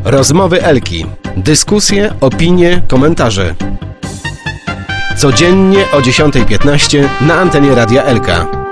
Rozmowy Elki. Dyskusje, opinie, komentarze. Codziennie o 10:15 na antenie Radia Elka.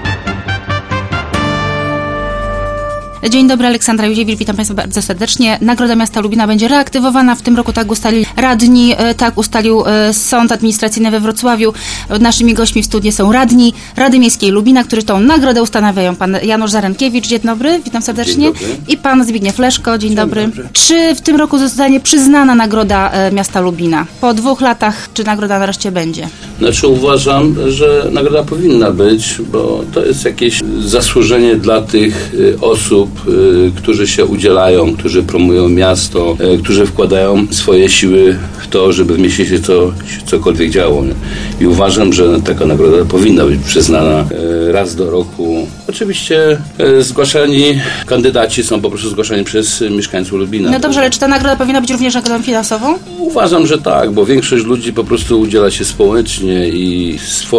Dzień dobry, Aleksandra Józiewicz, witam Państwa bardzo serdecznie. Nagroda Miasta Lubina będzie reaktywowana. W tym roku tak ustalili radni, tak ustalił Sąd Administracyjny we Wrocławiu. Naszymi gośćmi w studiu są radni Rady Miejskiej Lubina, którzy tą nagrodę ustanawiają. Pan Janusz Zaremkiewicz, dzień dobry, witam serdecznie. Dzień dobry. I pan Zbigniew Leszko, dzień dobry. Czy w tym roku zostanie przyznana nagroda Miasta Lubina? Po 2 latach, czy nagroda nareszcie będzie? Znaczy uważam, że nagroda powinna być, bo to jest jakieś zasłużenie dla tych osób, którzy się udzielają, którzy promują miasto, którzy wkładają swoje siły w to, żeby w mieście się cokolwiek działo. I uważam, że taka nagroda powinna być przyznana raz do roku. Oczywiście zgłaszani kandydaci są po prostu zgłaszani przez mieszkańców Lubina. No dobrze, ale czy ta nagroda powinna być również nagrodą finansową? Uważam, że tak, bo większość ludzi po prostu udziela się społecznie i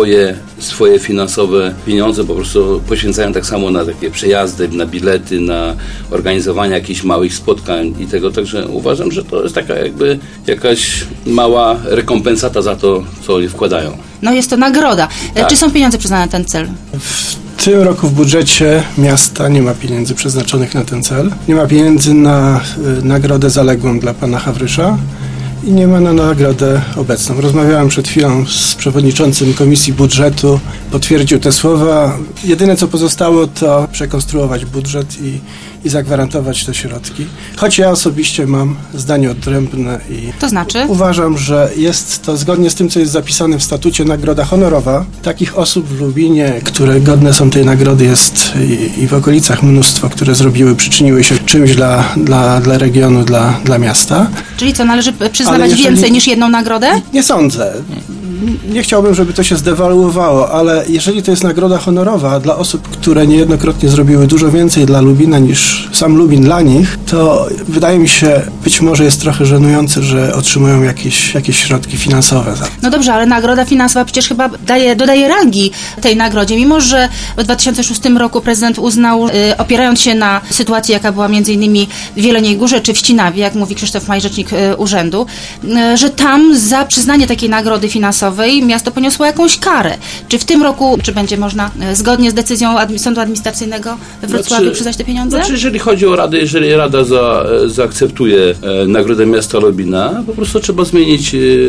swoje finansowe pieniądze po prostu poświęcają tak samo na takie przejazdy, na bilety, na organizowanie jakichś małych spotkań i tego, także uważam, że to jest taka jakby jakaś mała rekompensata za to, co oni wkładają. No jest to nagroda. Tak. Czy są pieniądze przyznane na ten cel? W tym roku w budżecie miasta nie ma pieniędzy przeznaczonych na ten cel. Nie ma pieniędzy na nagrodę zaległą dla pana Hawrysza i nie ma na nagrodę obecną. Rozmawiałem przed chwilą z przewodniczącym Komisji Budżetu, potwierdził te słowa. Jedyne co pozostało to przekonstruować budżet i zagwarantować te środki. Choć ja osobiście mam zdanie odrębne i to znaczy? Uważam, że jest to zgodnie z tym, co jest zapisane w statucie, nagroda honorowa. Takich osób w Lubinie, które godne są tej nagrody, jest i w okolicach mnóstwo, które przyczyniły się czymś dla regionu, dla miasta. Czyli co, należy przyznawać więcej niż jedną nagrodę? Nie sądzę. Nie chciałbym, żeby to się zdewaluowało, ale jeżeli to jest nagroda honorowa dla osób, które niejednokrotnie zrobiły dużo więcej dla Lubina niż sam Lubin dla nich, to wydaje mi się, być może jest trochę żenujące, że otrzymują jakieś środki finansowe za to. No dobrze, ale nagroda finansowa przecież chyba dodaje rangi tej nagrodzie, mimo że w 2006 roku prezydent uznał, opierając się na sytuacji, jaka była między innymi w Jeleniej Górze czy w Ścinawie, jak mówi Krzysztof Maj, rzecznik urzędu, że tam za przyznanie takiej nagrody finansowej miasto poniosło jakąś karę. Czy w tym roku, czy będzie można zgodnie z decyzją Sądu Administracyjnego we Wrocławiu przyznać te pieniądze? Znaczy, jeżeli chodzi o Radę, jeżeli Rada zaakceptuje Nagrodę Miasta Lubina, po prostu trzeba zmienić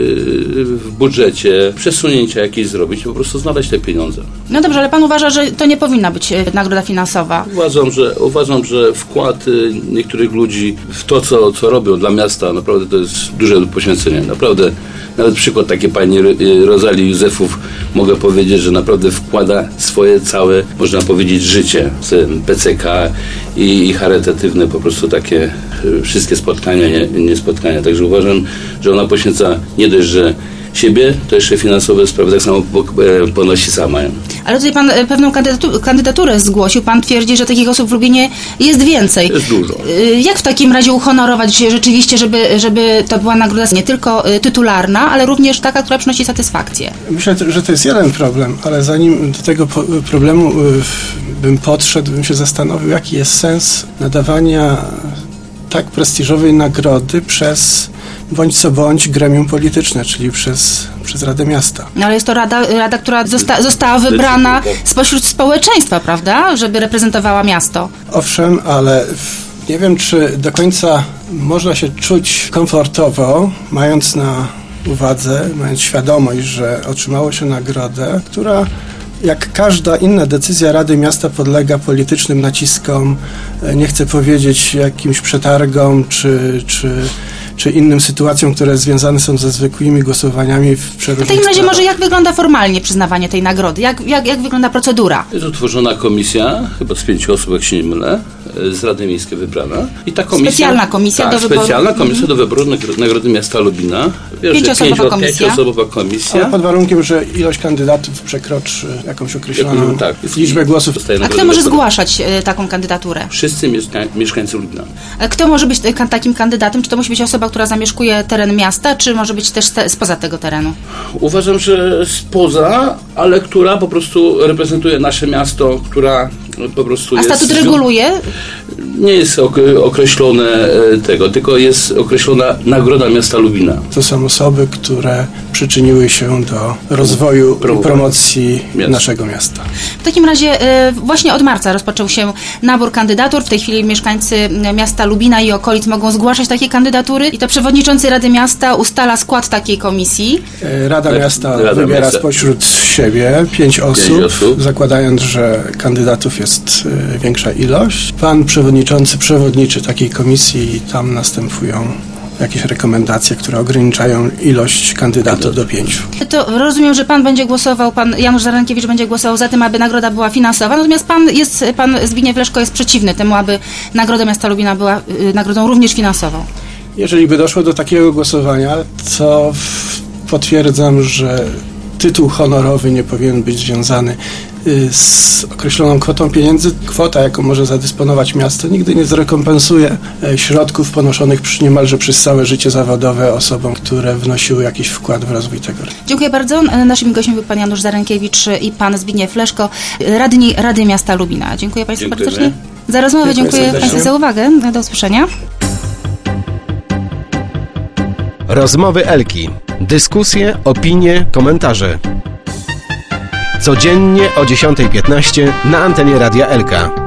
w budżecie, przesunięcia jakieś zrobić, po prostu znaleźć te pieniądze. No dobrze, ale pan uważa, że to nie powinna być nagroda finansowa? Uważam, że wkład niektórych ludzi w to, co robią dla miasta, naprawdę to jest duże poświęcenie. Naprawdę, nawet przykład takiej pani Rozalii Józefów, mogę powiedzieć, że naprawdę wkłada swoje całe, można powiedzieć, życie, PCK i charytatywne po prostu takie wszystkie spotkania, nie spotkania. Także uważam, że ona poświęca nie dość, że siebie, to jeszcze finansowe sprawy tak samo ponosi sama. Ale tutaj pan pewną kandydaturę zgłosił. Pan twierdzi, że takich osób w Lubinie jest więcej. Jest dużo. Jak w takim razie uhonorować się rzeczywiście, żeby to była nagroda nie tylko tytularna, ale również taka, która przynosi satysfakcję? Myślę, że to jest jeden problem, ale zanim do tego problemu bym podszedł, bym się zastanowił, jaki jest sens nadawania tak prestiżowej nagrody przez bądź co bądź gremium polityczne, czyli przez Radę Miasta. No ale jest to rada, która została wybrana spośród społeczeństwa, prawda? Żeby reprezentowała miasto. Owszem, ale nie wiem, czy do końca można się czuć komfortowo, mając na uwadze, mając świadomość, że otrzymało się nagrodę, która jak każda inna decyzja Rady Miasta podlega politycznym naciskom, nie chcę powiedzieć jakimś przetargom czy innym sytuacjom, które związane są ze zwykłymi głosowaniami w przeróżnych W takim razie sprawach. może jak wygląda formalnie przyznawanie tej nagrody? Jak wygląda procedura? Jest utworzona komisja, chyba z 5 osób, jak się nie mylę, z Rady Miejskiej wybrana. I ta komisja, specjalna komisja do wyboru. Specjalna komisja do wyboru Nagrody Miasta Lubina. 5-osobowa komisja. Ale pod warunkiem, że ilość kandydatów przekroczy jakąś określoną liczbę głosów. A kto może zgłaszać taką kandydaturę? Wszyscy mieszkańcy Lubina. A kto może być takim kandydatem? Czy to musi być osoba, która zamieszkuje teren miasta, czy może być też spoza tego terenu? Uważam, że spoza, ale która po prostu reprezentuje nasze miasto, która po prostu A statut reguluje? Nie jest określone tego, tylko jest określona Nagroda Miasta Lubina. To są osoby, które przyczyniły się do rozwoju i promocji naszego miasta. W takim razie właśnie od marca rozpoczął się nabór kandydatur. W tej chwili mieszkańcy miasta Lubina i okolic mogą zgłaszać takie kandydatury i to przewodniczący Rady Miasta ustala skład takiej komisji. Rada Miasta wybiera spośród siebie 5 osób, zakładając, że kandydatów jest większa ilość. Pan przewodniczący przewodniczy takiej komisji i tam następują jakieś rekomendacje, które ograniczają ilość kandydatów do 5. To rozumiem, że pan Janusz Zarankiewicz będzie głosował za tym, aby nagroda była finansowa, natomiast pan Zbigniew Leszko jest przeciwny temu, aby Nagroda Miasta Lubina była nagrodą również finansową. Jeżeli by doszło do takiego głosowania, to potwierdzam, że tytuł honorowy nie powinien być związany z określoną kwotą pieniędzy. Kwota, jaką może zadysponować miasto, nigdy nie zrekompensuje środków ponoszonych niemalże przez całe życie zawodowe osobom, które wnosiły jakiś wkład w rozwój tego. Dziękuję bardzo. Naszymi gośćmi był pan Janusz Zarankiewicz i pan Zbigniew Leszko, radni Rady Miasta Lubina. Dziękuję państwu serdecznie za rozmowę. Dziękuję państwu za uwagę. Do usłyszenia. Rozmowy Elki. Dyskusje, opinie, komentarze. Codziennie o 10:15 na antenie Radia Elka.